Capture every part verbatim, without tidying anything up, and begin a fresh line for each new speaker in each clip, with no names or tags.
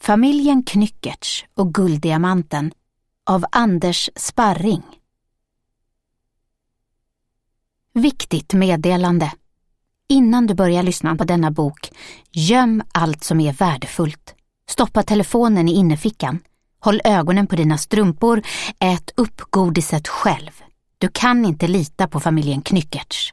Familjen Knyckertz och gulddiamanten av Anders Sparring. Viktigt meddelande. Innan du börjar lyssna på denna bok, göm allt som är värdefullt. Stoppa telefonen i innerfickan. Håll ögonen på dina strumpor. Ät upp godiset själv. Du kan inte lita på familjen Knyckertz.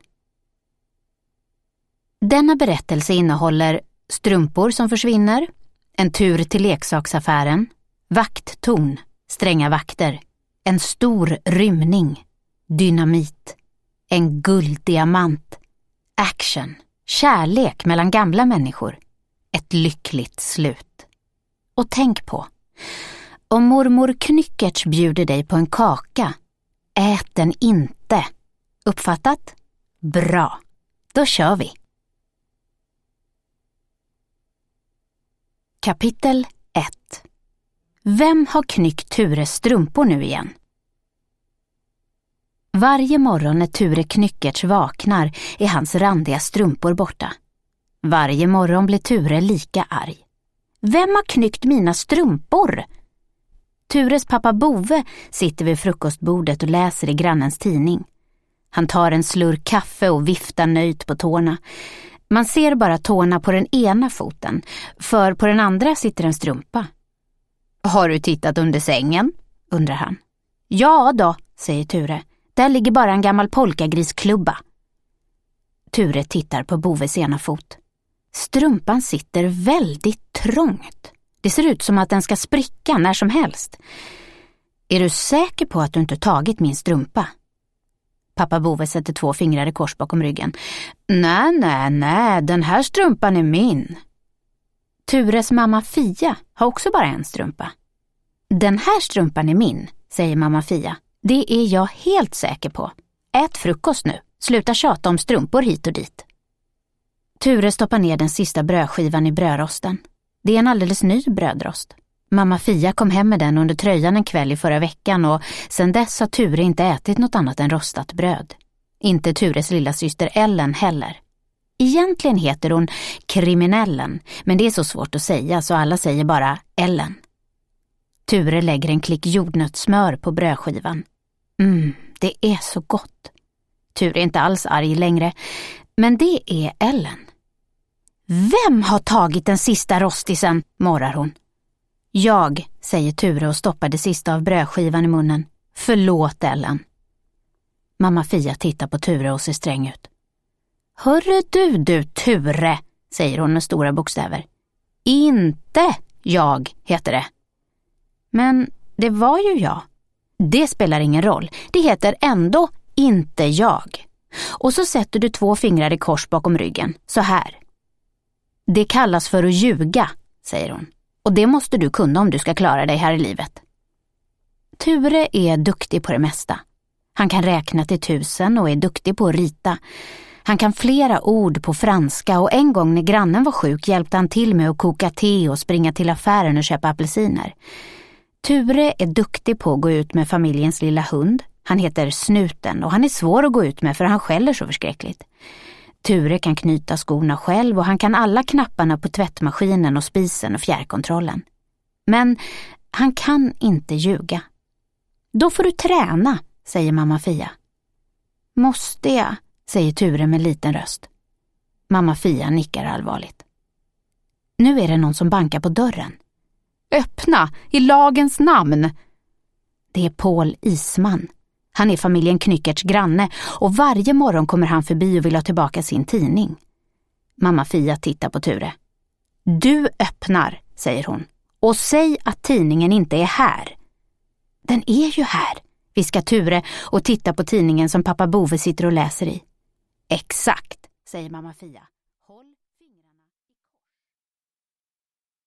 Denna berättelse innehåller strumpor som försvinner, en tur till leksaksaffären, vakttorn, stränga vakter, en stor rymning, dynamit, en gulddiamant, action, kärlek mellan gamla människor, ett lyckligt slut. Och tänk på, om mormor Knyckertz bjuder dig på en kaka, ät den inte. Uppfattat? Bra, då kör vi. Kapitel ett. Vem har knyckt Tures strumpor nu igen? Varje morgon när Ture Knyckertz vaknar är hans randiga strumpor borta. Varje morgon blir Ture lika arg. Vem har knyckt mina strumpor? Tures pappa Bove sitter vid frukostbordet och läser i grannens tidning. Han tar en slurk kaffe och viftar nöjt på tårna. Man ser bara tårna på den ena foten, för på den andra sitter en strumpa. Har du tittat under sängen? Undrar han. Ja då, säger Ture. Där ligger bara en gammal polkagrisklubba. Ture tittar på Boves ena fot. Strumpan sitter väldigt trångt. Det ser ut som att den ska spricka när som helst. Är du säker på att du inte tagit min strumpa? Pappa Bove sätter två fingrar i kors bakom ryggen. Nej, nej, nej, den här strumpan är min. Tures mamma Fia har också bara en strumpa. Den här strumpan är min, säger mamma Fia. Det är jag helt säker på. Ät frukost nu. Sluta tjata om strumpor hit och dit. Ture stoppar ner den sista brödskivan i brödrosten. Det är en alldeles ny brödrost. Mamma Fia kom hem med den under tröjan en kväll i förra veckan och sedan dess har Ture inte ätit något annat än rostat bröd. Inte Tures lilla syster Ellen heller. Egentligen heter hon Kriminellen, men det är så svårt att säga så alla säger bara Ellen. Ture lägger en klick jordnötssmör på brödskivan. Mm, det är så gott. Ture är inte alls arg längre, men det är Ellen. Vem har tagit den sista rostisen, morrar hon. Jag, säger Ture och stoppar det sista av brödskivan i munnen. Förlåt, Ellen. Mamma Fia tittar på Ture och ser sträng ut. Hörru du, du Ture, säger hon med stora bokstäver. Inte jag, heter det. Men det var ju jag. Det spelar ingen roll. Det heter ändå inte jag. Och så sätter du två fingrar i kors bakom ryggen, så här. Det kallas för att ljuga, säger hon. Och det måste du kunna om du ska klara dig här i livet. Ture är duktig på det mesta. Han kan räkna till tusen och är duktig på att rita. Han kan flera ord på franska och en gång när grannen var sjuk hjälpte han till med att koka te och springa till affären och köpa apelsiner. Ture är duktig på att gå ut med familjens lilla hund. Han heter Snuten och han är svår att gå ut med för han skäller så förskräckligt. Ture kan knyta skorna själv och han kan alla knapparna på tvättmaskinen och spisen och fjärrkontrollen. Men han kan inte ljuga. Då får du träna, säger mamma Fia. Måste jag, säger Ture med liten röst. Mamma Fia nickar allvarligt. Nu är det någon som bankar på dörren. Öppna, i lagens namn! Det är Paul Isman. Han är familjen Knyckertz granne och varje morgon kommer han förbi och vill ha tillbaka sin tidning. Mamma Fia tittar på Ture. Du öppnar, säger hon. Och säg att tidningen inte är här. Den är ju här, viskar Ture och tittar på tidningen som pappa Bove sitter och läser i. Exakt, säger mamma Fia. Håll